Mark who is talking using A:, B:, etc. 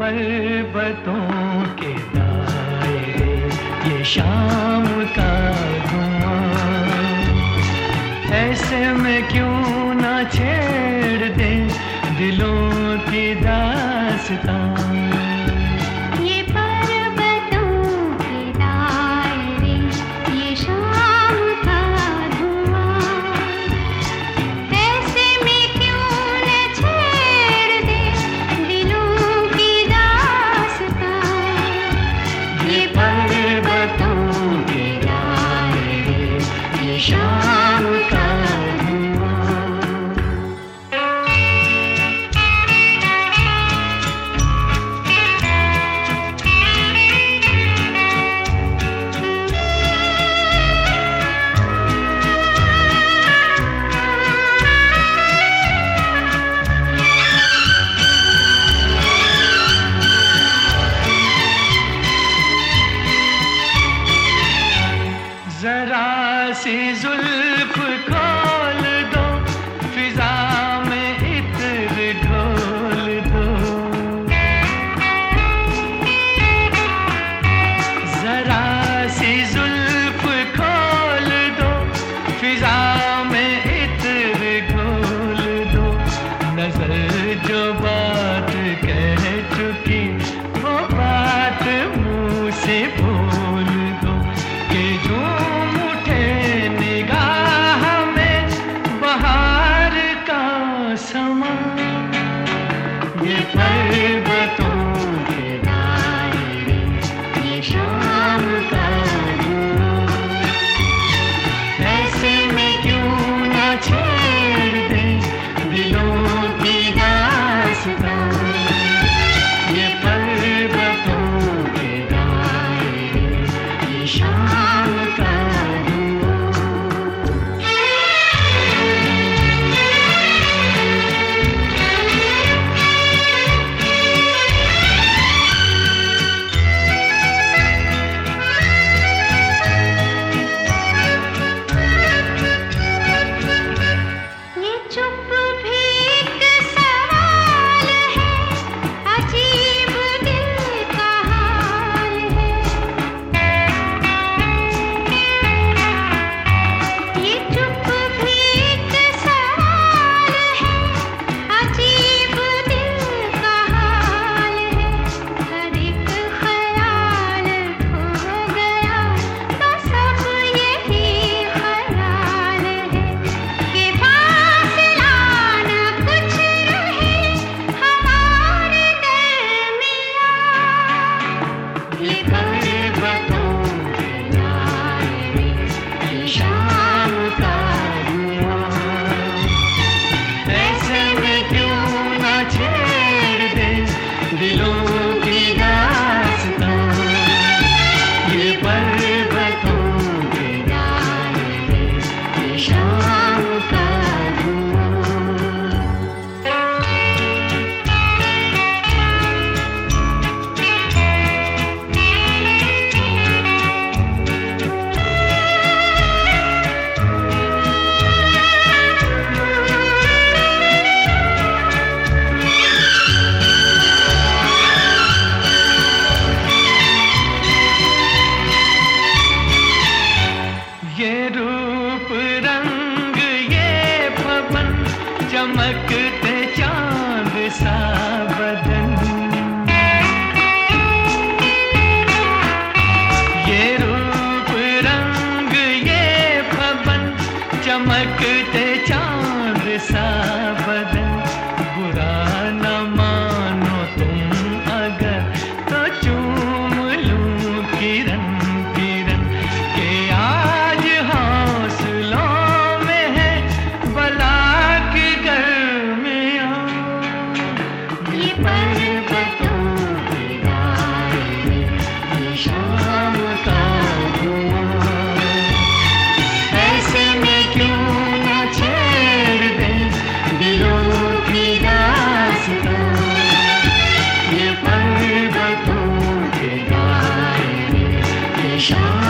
A: पर्वतों के दायरे, ये शाम का धुआं, ऐसे में क्यों ना छेड़ दे दिलों की दास्तां। जरा सी जुल्फ खोल दो, फिजा में इत्र ढोल दो। जरा सी जुल्फ खोल दो, फिजा में इत्र ढोल दो। नजर जो बात कह चुकी वो बात मुँह से बोल दो, कि जो ये पर्वतों के दायरे, ये शाम का धुआं, ऐसे में क्यों ना छेड़ दे दिलों की दास्तां। ये पर्वतों के दायरे, ये शाम का दिलों की दास्तां। ये पर्वतों के दायरे, ये शाम का ये रूप रंग ये पवन, चमकते चांद सा बदन। ये रूप रंग ये पवन, चमकते चांद सा बदन। बुरा न मानो तुम अगर तो चूम लूं किरण किरण, के आज हौसलों में है बला की गर्मियाँ। ये पर्वतों के दायरे, ये शाम का धुआं, ऐसे में क्यों ना छेड़ दे दिलों की दास्तां। ये पर्वतों के दायरे, ये शाम